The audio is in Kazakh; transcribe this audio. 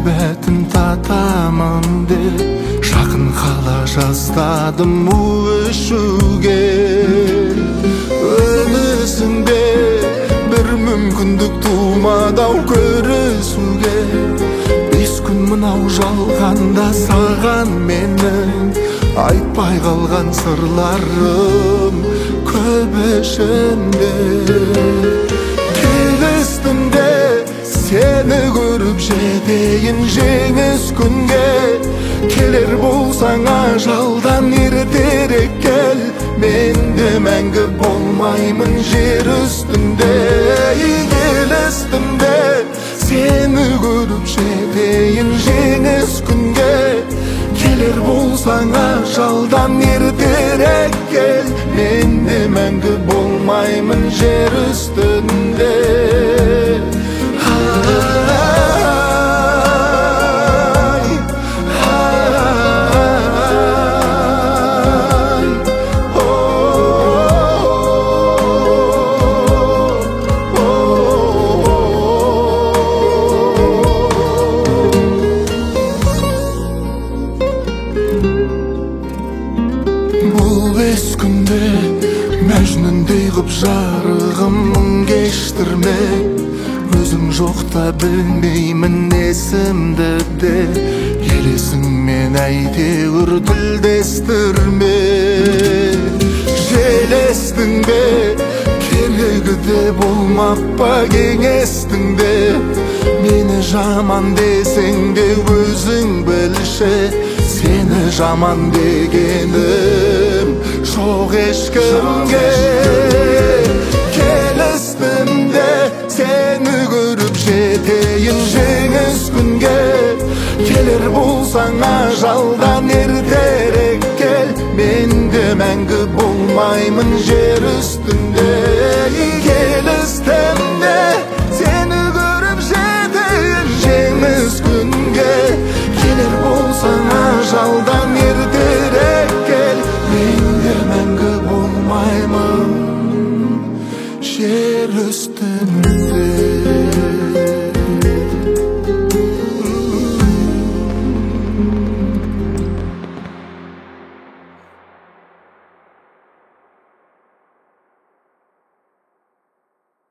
мөхәббәтін татамын деп жақын қала жаздадым өшуге. Өмісіңде бір мүмкіндік тумады-ау көрісуге. 5 күн мынау жалғанда саған менің айтпай қалған сырларым көп ішімде. Келістімде сені көріп жетейін жеңіс күнге. Келер болсаң ажалдан ертерек кел, мен де мәңгі болмаймын жер үстінде. Келістімде сені көріп жетейін жеңіс күнге. Келер болсаң ажалдан ертерек кел, мен де мәңгі болмаймын жер үстінде. Бұл 5 күнде мәжнүндей қып жарығымын кештірме. Өзің жоқта білмеймін несімді де, елесіңмен әйтеуір тілдестірме. Желестің бе, керегі де болмап па кеңестің де. Мені жаман десең де өзің білші, сені жаман дегенім жоқ ешкімге. Келістім де сені көріп жетейін жеңіс күнге. Келер болсаң ажалдан ертерек кел, мен де мәңгі болмаймын жер үстінде. Келістім